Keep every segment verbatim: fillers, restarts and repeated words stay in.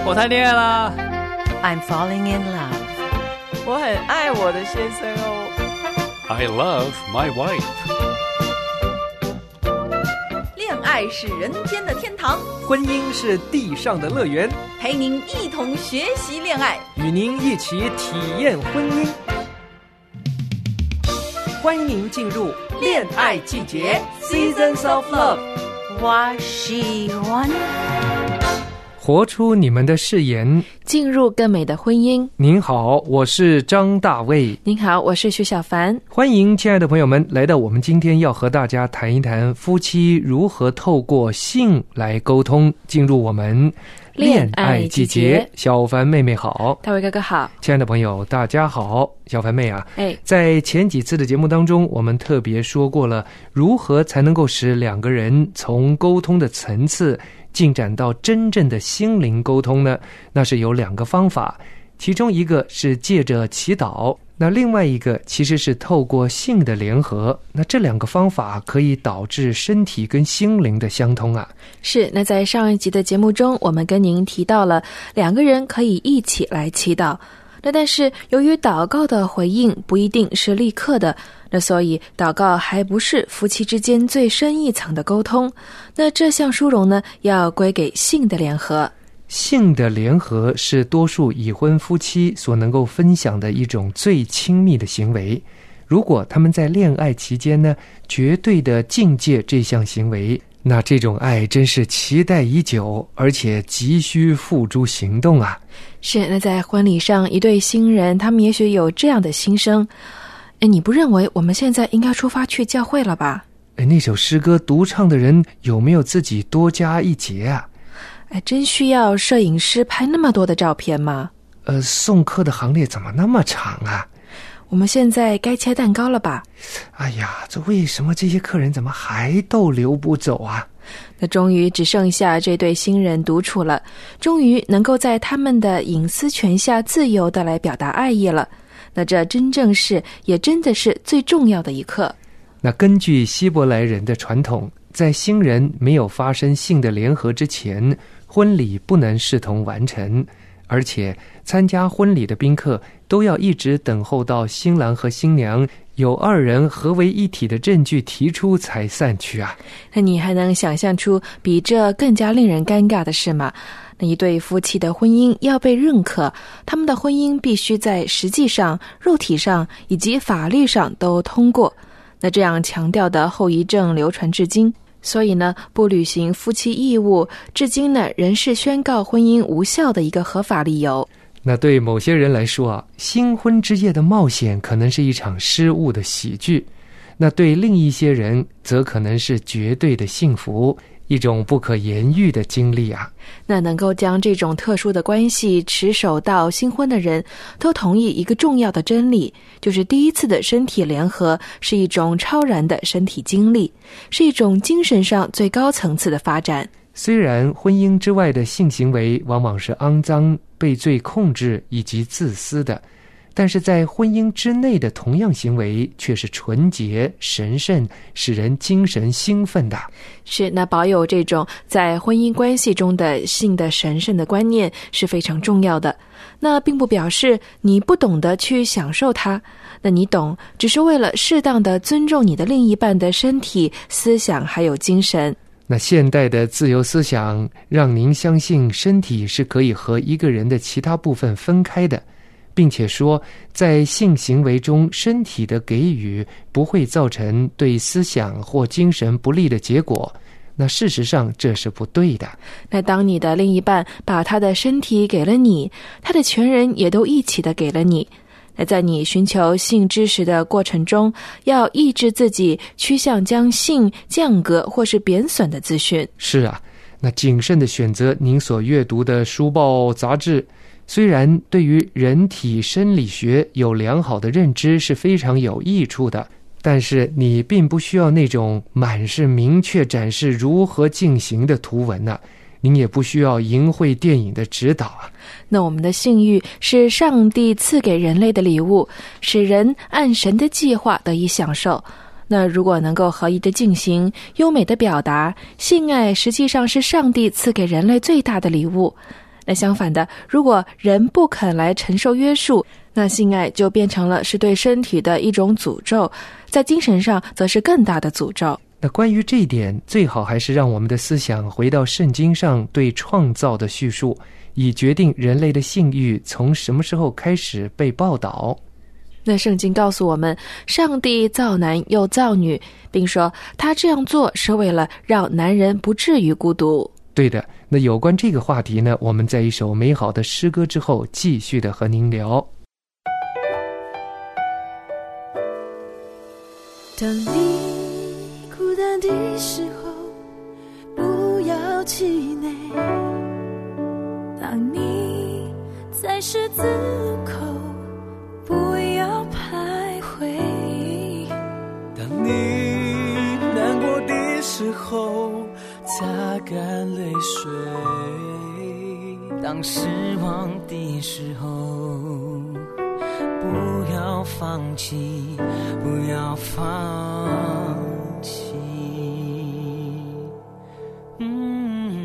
我谈恋爱啦。 I'm falling in love. 我很爱我的先生哦。 I love my wife. 恋爱是人间的天堂， 婚姻是地上的乐园， 陪您一同学习恋爱， 与您一起体验婚姻。欢迎您进入恋爱季节 Seasons of Love。 我喜欢活出你们的誓言， 进入更美的婚姻。 您好，我是张大卫。 您好，我是徐小凡。 欢迎亲爱的朋友们来到我们今天要和大家谈一谈夫妻如何透过性来沟通，进入我们恋爱季节。小凡妹妹好。 大卫哥哥好。 亲爱的朋友大家好。小凡妹啊， 哎， 在前几次的节目当中，我们特别说过了如何才能够使两个人从沟通的层次进展到真正的心灵沟通呢？那是有两个方法，其中一个是借着祈祷，那另外一个其实是透过性的联合。那这两个方法可以导致身体跟心灵的相通啊。 是，那在上一集的节目中，我们跟您提到了两个人可以一起来祈祷。那但是由于祷告的回应不一定是立刻的，那所以祷告还不是夫妻之间最深一层的沟通。那这项殊荣呢，要归给性的联合。 性的联合是多数已婚夫妻所能够分享的一种最亲密的行为。如果他们在恋爱期间呢，绝对的境界这项行为，那这种爱真是期待已久，而且急需付诸行动啊。 是，那在婚礼上，一对新人他们也许有这样的心声：哎，你不认为我们现在应该出发去教会了吧？ 哎，那首诗歌独唱的人有没有自己多加一节啊？ 哎，真需要摄影师拍那么多的照片吗？ 呃，送客的行列怎么那么长啊？ 我们现在该切蛋糕了吧？ 哎呀，这为什么这些客人怎么还逗留不走啊？ 那终于只剩下这对新人独处了，终于能够在他们的隐私权下自由地来表达爱意了。那这真正是，也真的是最重要的一刻。 那根据希伯来人的传统，在新人没有发生性的联合之前，婚礼不能视同完成，而且参加婚礼的宾客都要一直等候到新郎和新娘有二人合为一体的证据提出才散去啊。 那你还能想象出比这更加令人尴尬的事吗？那一对夫妻的婚姻要被认可，他们的婚姻必须在实际上、肉体上以及法律上都通过。那这样强调的后遗症流传至今，所以呢，不履行夫妻义务，至今呢仍是宣告婚姻无效的一个合法理由。 那对某些人来说啊，新婚之夜的冒险可能是一场失误的喜剧，那对另一些人则可能是绝对的幸福，一种不可言喻的经历啊。 那能够将这种特殊的关系持守到新婚的人，都同意一个重要的真理，就是第一次的身体联合是一种超然的身体经历，是一种精神上最高层次的发展。 虽然婚姻之外的性行为往往是肮脏、被罪控制以及自私的，但是在婚姻之内的同样行为却是纯洁、神圣，使人精神兴奋的。 是，那保有这种在婚姻关系中的性的神圣的观念是非常重要的。那并不表示你不懂得去享受它，那你懂，只是为了适当的尊重你的另一半的身体、思想还有精神。 那现代的自由思想让您相信身体是可以和一个人的其他部分分开的，并且说在性行为中身体的给予不会造成对思想或精神不利的结果，那事实上这是不对的。 那当你的另一半把他的身体给了你，他的全人也都一起的给了你，那在你寻求性知识的过程中，要抑制自己趋向将性降格或是贬损的资讯。 是啊，那谨慎的选择您所阅读的书报杂志，虽然对于人体生理学有良好的认知是非常有益处的，但是你并不需要那种满是明确展示如何进行的图文啊，您也不需要淫秽电影的指导啊。 那我们的性欲是上帝赐给人类的礼物，使人按神的计划得以享受。那如果能够合一的进行，优美的表达，性爱实际上是上帝赐给人类最大的礼物。 那相反的，如果人不肯来承受约束，那性爱就变成了是对身体的一种诅咒，在精神上则是更大的诅咒。 那关于这一点，最好还是让我们的思想回到圣经上对创造的叙述，以决定人类的性欲从什么时候开始被报道。 那圣经告诉我们，上帝造男又造女，并说他这样做是为了让男人不至于孤独。 对的，那有关这个话题呢，我们在一首美好的诗歌之后继续的和您聊。 当你孤单的时候，不要气馁，当你在十字路口，不要徘徊， 当你难过的时候，擦干泪水，当失望的时候，不要放弃，不要放弃。嗯，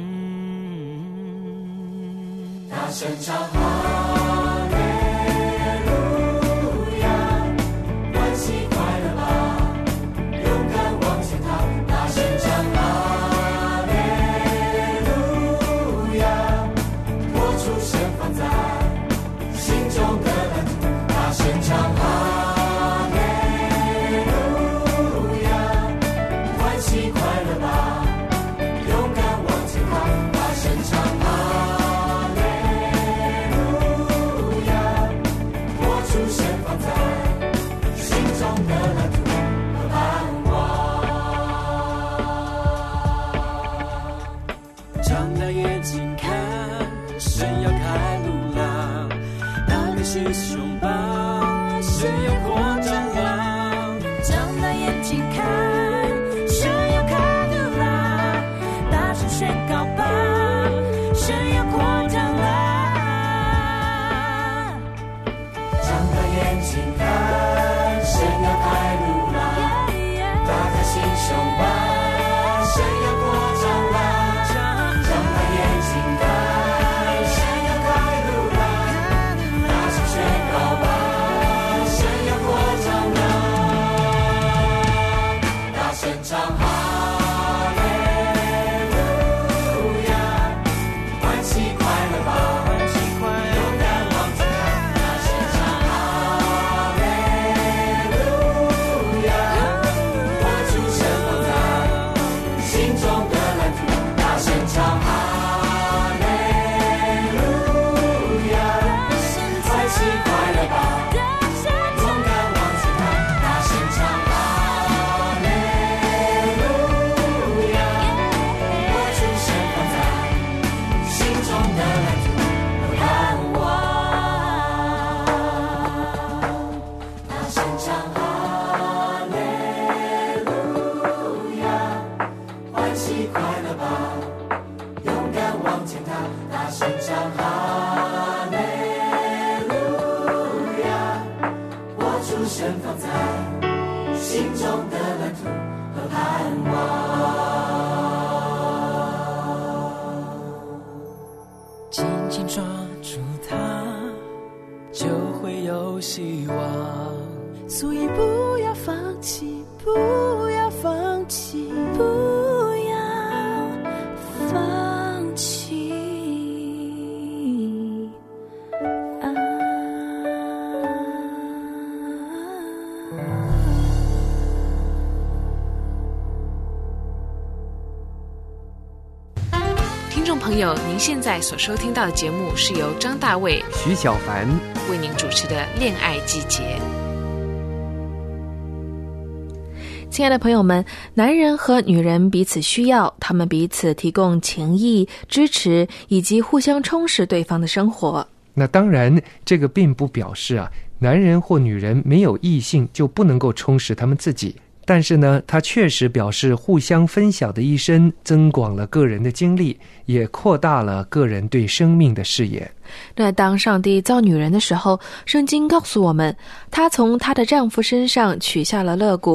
大声唱哈利路亚，欢喜快乐吧，勇敢往前踏，大声唱哈利路亚，活出神放在心中的蓝图，大声唱哈利路亚，欢喜快乐吧，勇敢往前踏，大声唱哈利路亚，活出神放在心中的蓝图和盼望。张大眼睛看，神要开路啦，打开心胸吧，神要扩张啦， 张大眼睛看，神要开路啦，大声宣告吧，神要扩张啦。 张大眼睛看，神要开路啦，打开心胸吧，神要扩张啦，张大眼睛看，神要开路啦，大声宣告吧，神要扩张啦，大声唱哈利路亚，欢喜快乐吧，勇敢往前踏，大声唱哈利路亚，活出神放在心中的蓝图，大声唱哈利路亚，欢喜快乐吧，勇敢往前踏，大声唱哈利路亚，活出神放在心中的蓝图和盼望，大声唱哈利路亚，欢喜快乐吧，勇敢往前踏，大声唱哈利路亚，活出神放在心中的蓝图和盼望。紧紧抓住它，就会有希望， 所以不要放弃，不要放弃，不要放弃。啊听众朋友，您现在所收听到的节目是由张大卫、 徐小凡为您主持的《恋爱季节》。 亲爱的朋友们，男人和女人彼此需要，他们彼此提供情谊、支持以及互相充实对方的生活。 那当然，这个并不表示啊，男人或女人没有异性就不能够充实他们自己。但是呢，它确实表示互相分享的一生增广了个人的经历，也扩大了个人对生命的视野。 那当上帝造女人的时候，圣经告诉我们，她从她的丈夫身上取下了肋骨。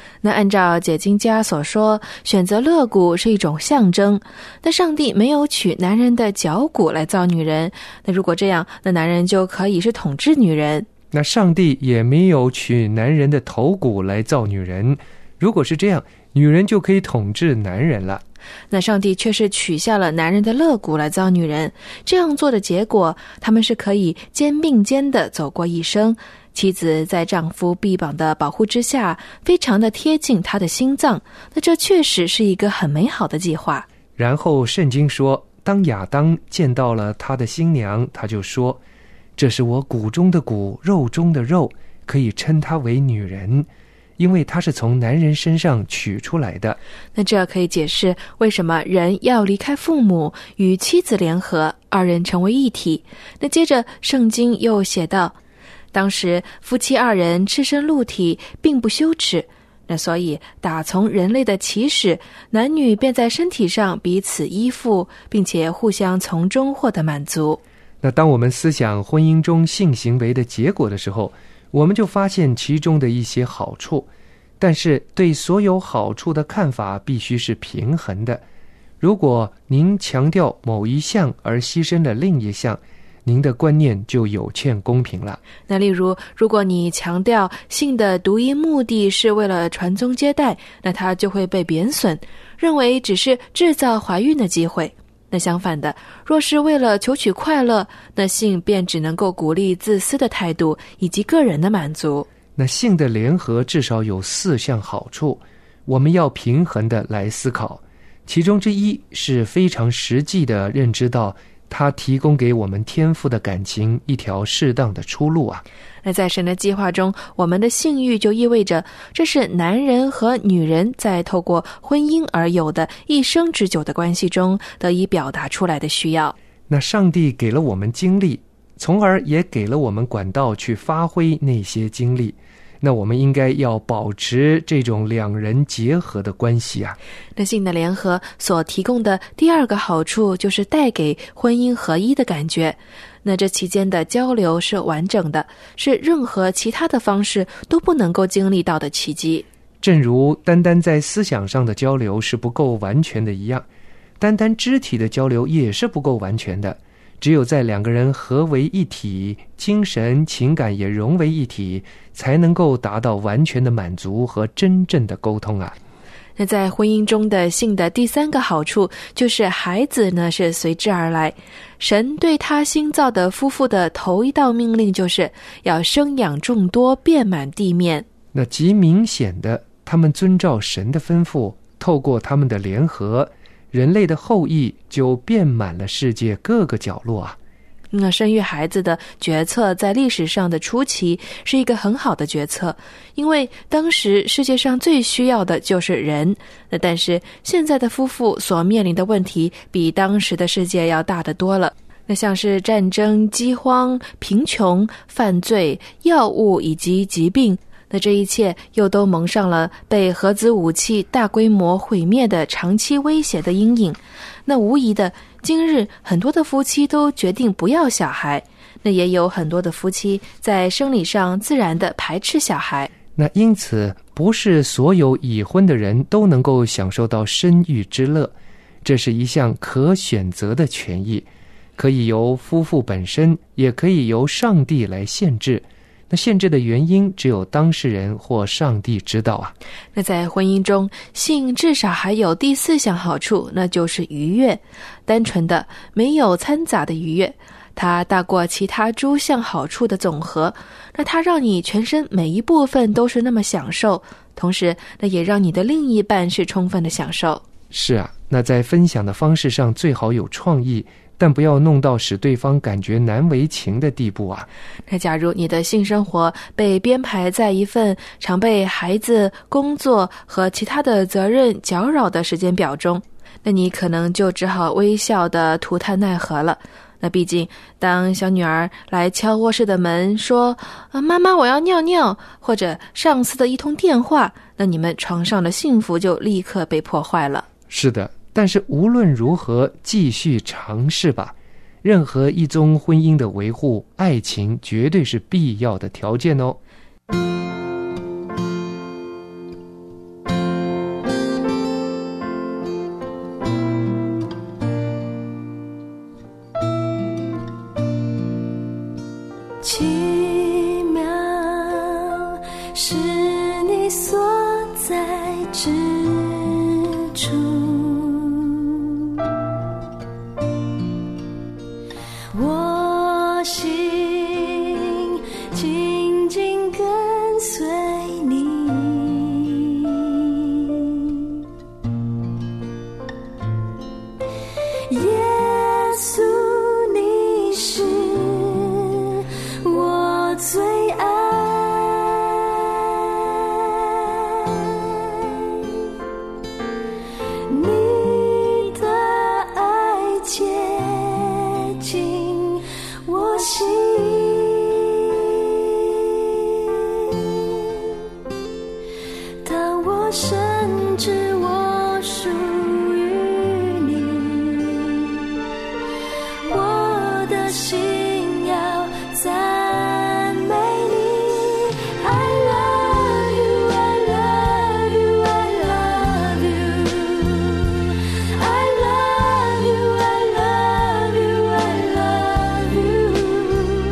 那按照解经家所说，选择肋骨是一种象征。那上帝没有取男人的脚骨来造女人，那如果这样，那男人就可以是统治女人。 那上帝也没有取男人的头骨来造女人，如果是这样，女人就可以统治男人了。 那上帝却是取下了男人的肋骨来造女人，这样做的结果，他们是可以肩并肩的走过一生。妻子在丈夫臂膀的保护之下，非常的贴近他的心脏，那这确实是一个很美好的计划。 然后圣经说，当亚当见到了他的新娘，他就说，这是我骨中的骨，肉中的肉，可以称她为女人，因为她是从男人身上取出来的。 那这可以解释为什么人要离开父母，与妻子联合，二人成为一体。那接着圣经又写道，当时夫妻二人赤身露体，并不羞耻。那所以打从人类的起始，男女便在身体上彼此依附，并且互相从中获得满足。 那当我们思想婚姻中性行为的结果的时候，我们就发现其中的一些好处，但是对所有好处的看法必须是平衡的。如果您强调某一项而牺牲了另一项，您的观念就有欠公平了。 那例如，如果你强调性的独一目的是为了传宗接代，那它就会被贬损，认为只是制造怀孕的机会。那相反的，若是为了求取快乐，那性便只能够鼓励自私的态度以及个人的满足。 那性的联合至少有四项好处，我们要平衡的来思考。其中之一是非常实际的认知到它提供给我们天赋的感情一条适当的出路啊。 那在神的计划中，我们的性欲就意味着这是男人和女人在透过婚姻而有的一生之久的关系中得以表达出来的需要。 那上帝给了我们精力，从而也给了我们管道去发挥那些精力，那我们应该要保持这种两人结合的关系啊。 那性的联合所提供的第二个好处就是带给婚姻合一的感觉。那这期间的交流是完整的，是任何其他的方式都不能够经历到的奇迹。 正如单单在思想上的交流是不够完全的一样，单单肢体的交流也是不够完全的。只有在两个人合为一体，精神情感也融为一体，才能够达到完全的满足和真正的沟通啊。 那在婚姻中的性的第三个好处就是孩子呢是随之而来。神对他新造的夫妇的头一道命令就是要生养众多，遍满地面。 那极明显的，他们遵照神的吩咐，透过他们的联合，人类的后裔就遍满了世界各个角落啊。 那生育孩子的决策在历史上的初期是一个很好的决策，因为当时世界上最需要的就是人。那但是现在的夫妇所面临的问题比当时的世界要大得多了。那像是战争、饥荒、贫穷、犯罪、药物以及疾病，那这一切又都蒙上了被核子武器大规模毁灭的长期威胁的阴影。那无疑的，今日很多的夫妻都决定不要小孩，那也有很多的夫妻在生理上自然的排斥小孩。 那因此，不是所有已婚的人都能够享受到生育之乐，这是一项可选择的权益，可以由夫妇本身，也可以由上帝来限制。那限制的原因只有当事人或上帝知道啊。 那在婚姻中，性至少还有第四项好处，那就是愉悦，单纯的没有掺杂的愉悦，它大过其他诸项好处的总和。那它让你全身每一部分都是那么享受，同时那也让你的另一半是充分的享受。 是啊，那在分享的方式上最好有创意，但不要弄到使对方感觉难为情的地步啊。 那假如你的性生活被编排在一份常被孩子、工作和其他的责任搅扰的时间表中，那你可能就只好微笑地涂炭奈何了。那毕竟当小女儿来敲卧室的门说、啊、妈妈我要尿尿，或者上司的一通电话，那你们床上的幸福就立刻被破坏了。 是的，但是无论如何继续尝试吧。任何一宗婚姻的维护，爱情绝对是必要的条件哦。 奇妙是你所在之处，我心紧紧跟随你，耶稣你是我最爱，你的爱接近我心，当我深知我属于你，我的心要赞美你。 I love you, I love you, I love you, I love you, I love you, I love you,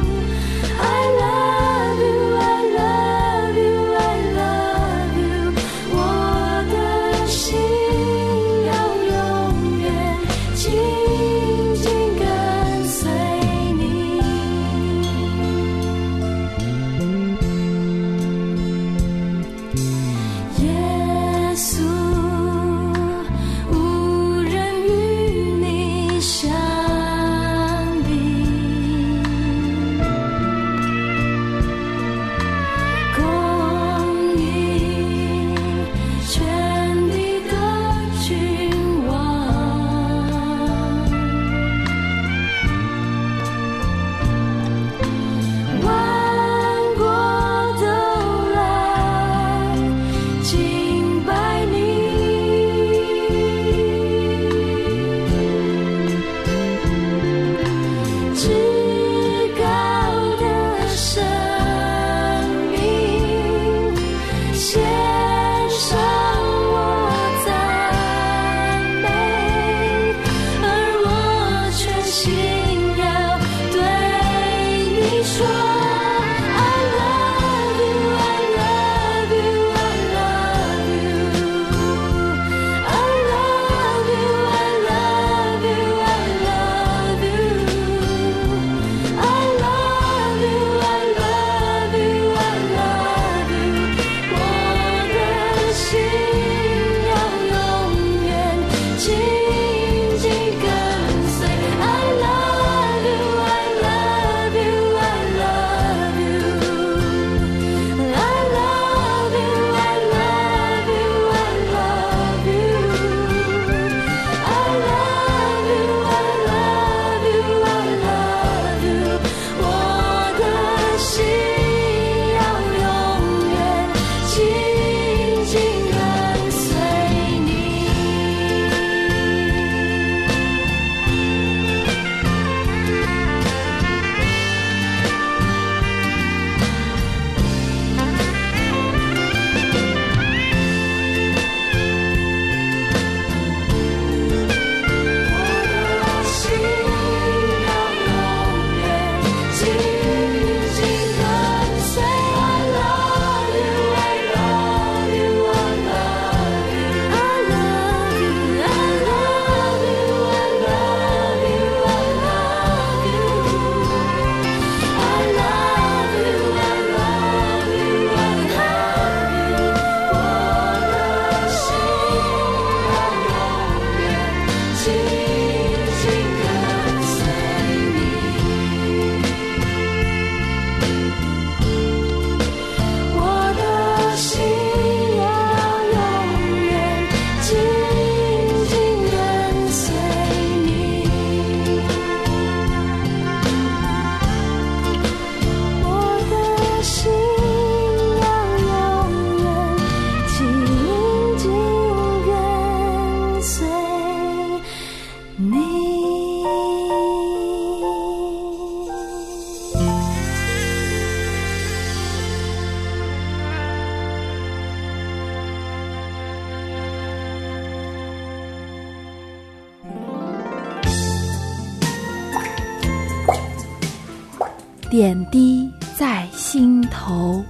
点滴在心头。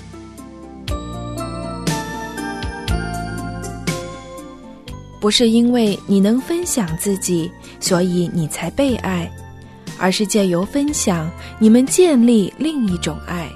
不是因为你能分享自己，所以你才被爱，而是借由分享，你们建立另一种爱。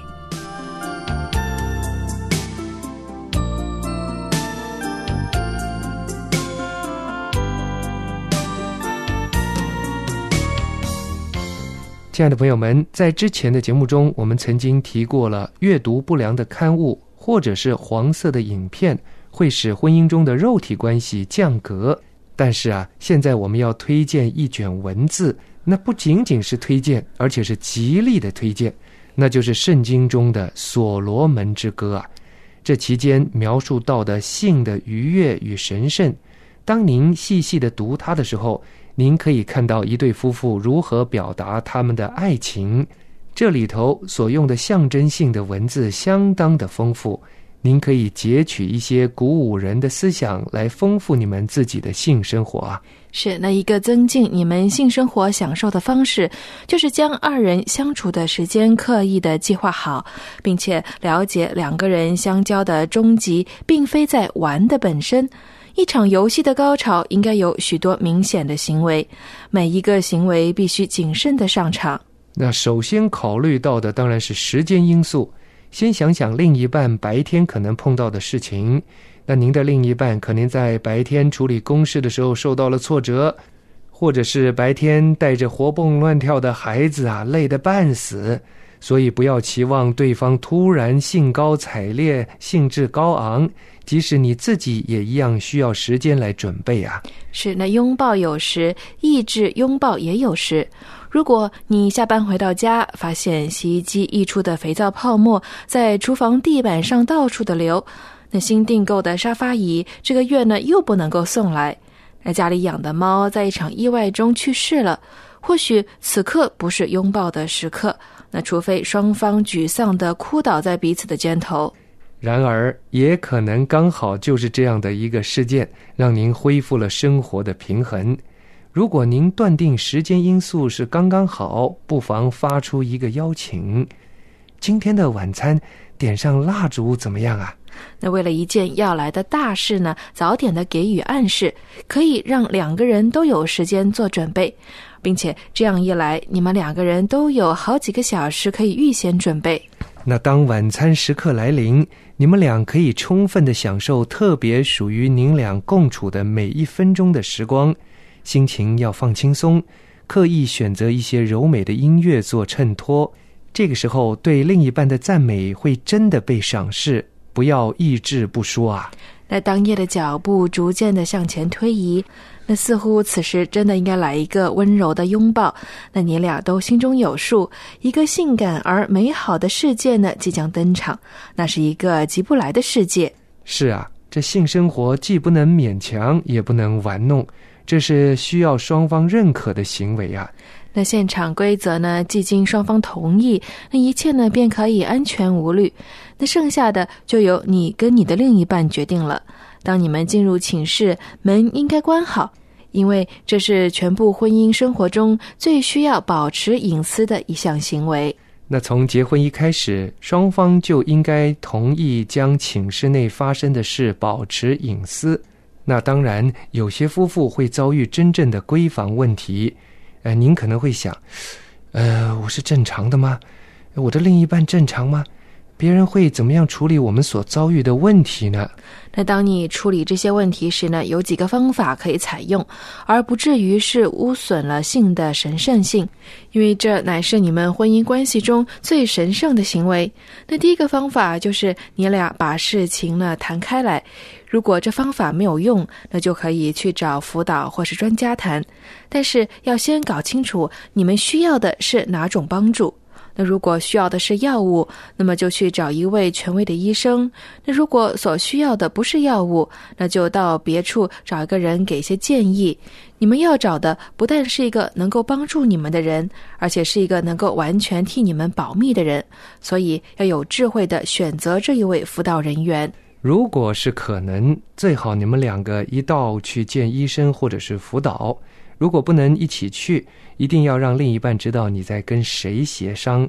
亲爱的朋友们，在之前的节目中，我们曾经提过了阅读不良的刊物或者是黄色的影片会使婚姻中的肉体关系降格。但是啊，现在我们要推荐一卷文字，那不仅仅是推荐，而且是极力的推荐，那就是圣经中的所罗门之歌啊。这期间描述到的性的愉悦与神圣，当您细细的读它的时候，您可以看到一对夫妇如何表达他们的爱情，这里头所用的象征性的文字相当的丰富，您可以截取一些鼓舞人的思想来丰富你们自己的性生活啊。 是，那一个增进你们性生活享受的方式，就是将二人相处的时间刻意的计划好，并且了解两个人相交的终极并非在玩的本身。一场游戏的高潮应该有许多明显的行为，每一个行为必须谨慎的上场。 那首先考虑到的当然是时间因素，先想想另一半白天可能碰到的事情。那您的另一半可能在白天处理公事的时候受到了挫折，或者是白天带着活蹦乱跳的孩子啊，累得半死，所以不要期望对方突然兴高采烈，兴致高昂，即使你自己也一样需要时间来准备啊。 是，那拥抱有时，抑制拥抱也有时。如果你下班回到家，发现洗衣机溢出的肥皂泡沫在厨房地板上到处的流，那新订购的沙发椅这个月呢又不能够送来，那家里养的猫在一场意外中去世了，或许此刻不是拥抱的时刻，那除非双方沮丧地哭倒在彼此的肩头。 然而也可能刚好就是这样的一个事件，让您恢复了生活的平衡。如果您断定时间因素是刚刚好，不妨发出一个邀请：今天的晚餐点上蜡烛怎么样啊？ 那为了一件要来的大事呢，早点的给予暗示，可以让两个人都有时间做准备，并且这样一来，你们两个人都有好几个小时可以预先准备。 那当晚餐时刻来临，你们俩可以充分的享受特别属于您俩共处的每一分钟的时光，心情要放轻松，刻意选择一些柔美的音乐做衬托。这个时候对另一半的赞美会真的被赏识，不要抑制不说啊。 那当夜的脚步逐渐的向前推移，那似乎此时真的应该来一个温柔的拥抱。那你俩都心中有数，一个性感而美好的世界呢即将登场，那是一个急不来的世界。 是啊，这性生活既不能勉强，也不能玩弄，这是需要双方认可的行为啊。 那现场规则呢，既经双方同意，那一切呢便可以安全无虑。那剩下的就由你跟你的另一半决定了。当你们进入寝室，门应该关好，因为这是全部婚姻生活中最需要保持隐私的一项行为。 那从结婚一开始，双方就应该同意将寝室内发生的事保持隐私。那当然，有些夫妇会遭遇真正的闺房问题。呃，您可能会想，呃，我是正常的吗？我的另一半正常吗？别人会怎么样处理我们所遭遇的问题呢？ 那当你处理这些问题时呢，有几个方法可以采用，而不至于是污损了性的神圣性，因为这乃是你们婚姻关系中最神圣的行为。那第一个方法就是你俩把事情呢谈开来，如果这方法没有用，那就可以去找辅导或是专家谈，但是要先搞清楚你们需要的是哪种帮助。那如果需要的是药物，那么就去找一位权威的医生。那如果所需要的不是药物，那就到别处找一个人给一些建议。你们要找的不但是一个能够帮助你们的人，而且是一个能够完全替你们保密的人，所以要有智慧地选择这一位辅导人员。 如果是可能，最好你们两个一道去见医生或者是辅导。如果不能一起去，一定要让另一半知道你在跟谁协商，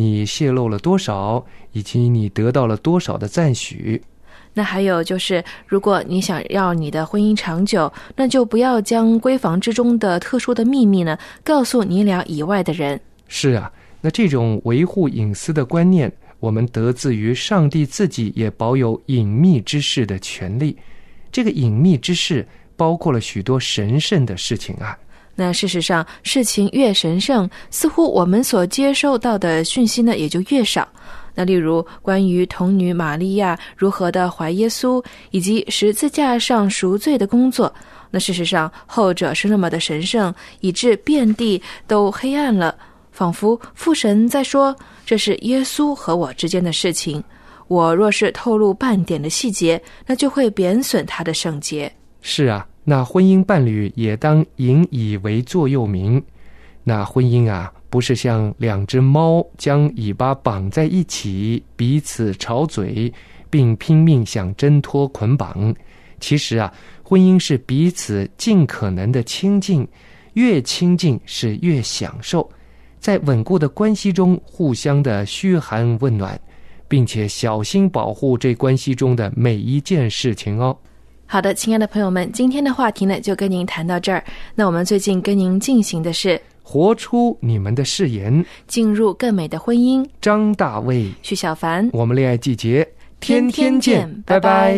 你泄露了多少，以及你得到了多少的赞许。 那还有就是，如果你想要你的婚姻长久，那就不要将闺房之中的特殊的秘密呢告诉你俩以外的人。 是啊，那这种维护隐私的观念，我们得自于上帝自己也保有隐秘之事的权利。这个隐秘之事包括了许多神圣的事情啊。 那事实上，事情越神圣，似乎我们所接受到的讯息呢也就越少。那例如关于童女玛利亚如何的怀耶稣，以及十字架上赎罪的工作，那事实上后者是那么的神圣，以致遍地都黑暗了，仿佛父神在说，这是耶稣和我之间的事情，我若是透露半点的细节，那就会贬损他的圣洁。 是啊，那婚姻伴侣也当引以为座右铭。那婚姻啊，不是像两只猫将尾巴绑在一起，彼此吵嘴，并拼命想挣脱捆绑。其实啊，婚姻是彼此尽可能的亲近，越亲近是越享受，在稳固的关系中互相的嘘寒问暖，并且小心保护这关系中的每一件事情哦。 好的，亲爱的朋友们，今天的话题呢就跟您谈到这儿。那我们最近跟您进行的是活出你们的誓言， 进入更美的婚姻。 张大卫、 徐小凡， 我们恋爱季节天天见， 拜拜。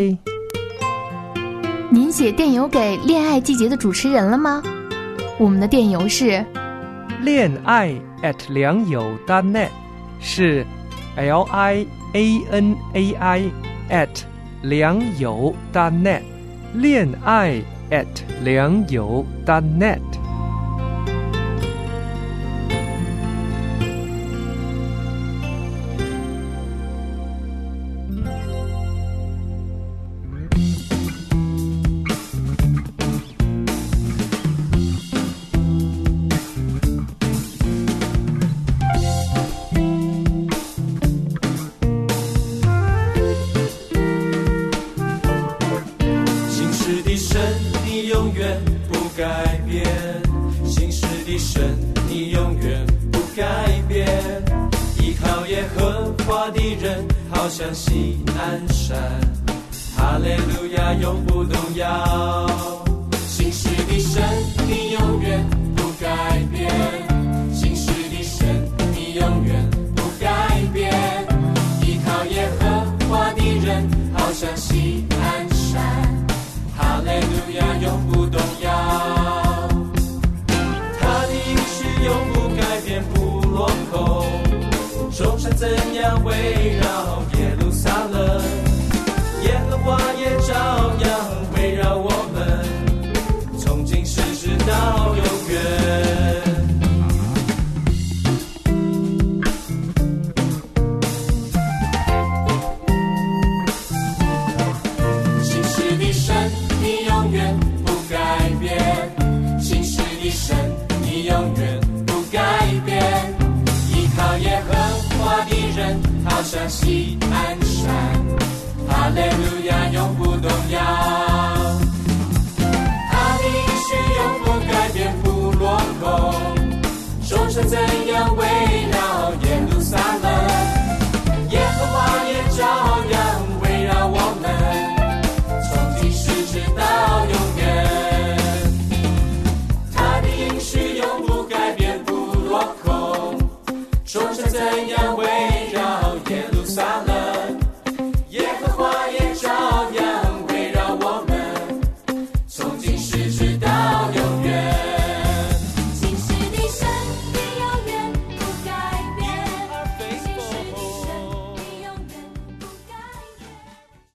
您写电邮给恋爱季节的主持人了吗？我们的电邮是恋爱 at 良友 .net， 是 L I A N A I at 良友 .net， 恋爱 at 良友 .net。 好像西安山，哈利路亚永不动摇。信实的神，你永远不改变。信实的神，你永远不改变。依靠耶和华的人，好像西安山，哈利路亚永不动摇。他的应许永不改变，不落空。众山怎样围绕耶路撒冷，耶和华也照样围绕我们，从今世直到永远。信实的神，你永远不改变。信实的神，你永远不改变。依靠耶和华的人，好像西安山，哈利路亚永不动摇。他的应许永不改变，不落空。众山怎样围绕耶路撒冷，耶和华也照样围绕我们，从今世直到永远。他的应许永不改变，不落空。众山怎样围